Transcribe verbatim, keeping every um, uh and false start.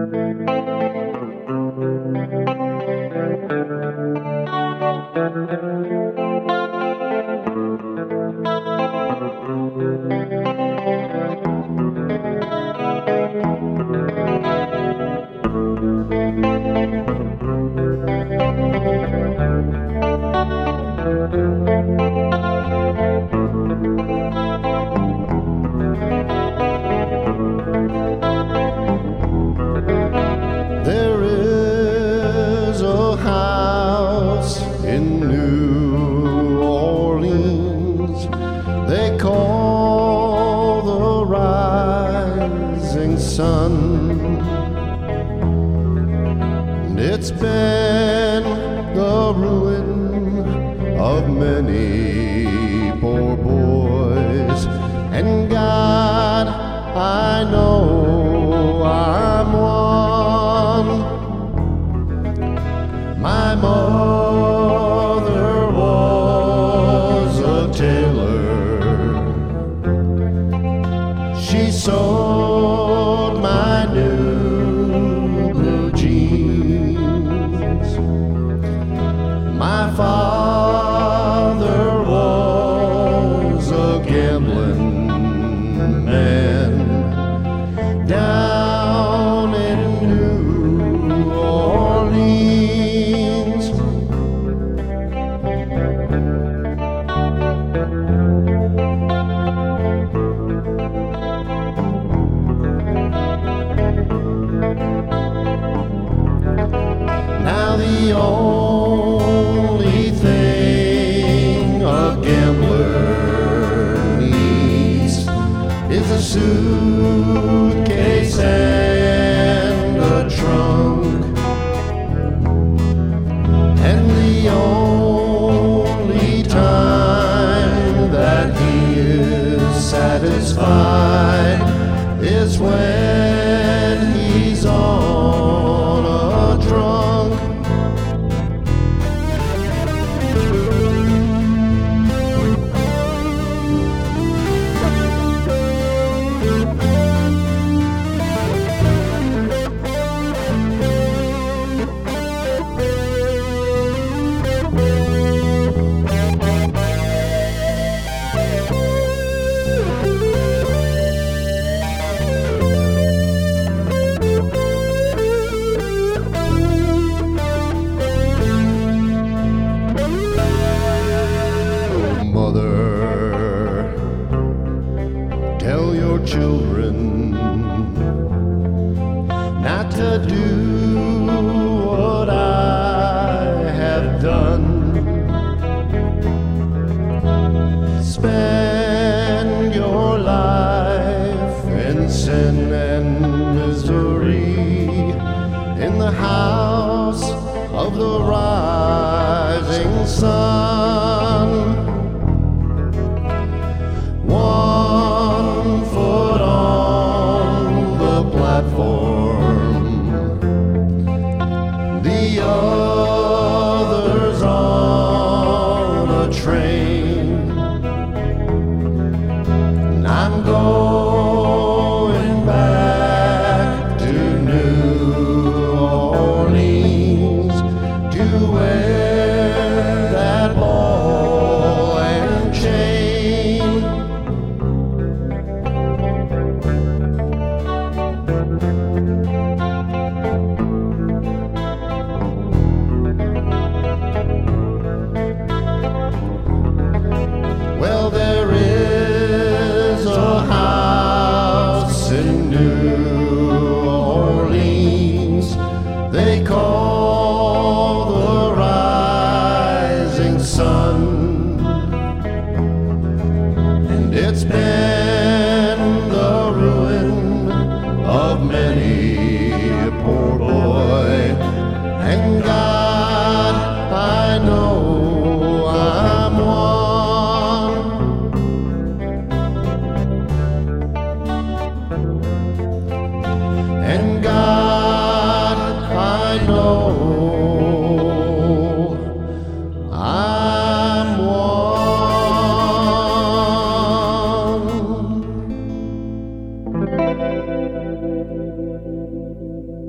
There is a house in New Orleans they call the Rising Sun. And it's been the ruin of many poor boys. And God, I know I'm one. My mother was a tailor. She sewed my new blue jeans. My father was a gambling man down in New Orleans. Now the only thing a gambler needs is a suitcase and a trunk. And the only time that he is satisfied is when he's on a drunk. Mother, tell your children not to do what I have done. Spend your life in sin and misery in the house of the rising sun. One foot on the platform, the other's on a train. And I'm going back to New Orleans to wear that ball and chain. Well, there is a house in New Orleans they call the Rising Sun. And it's been the ruin of many a poor boy. And God, I know I'm one. And God, I know I'm one.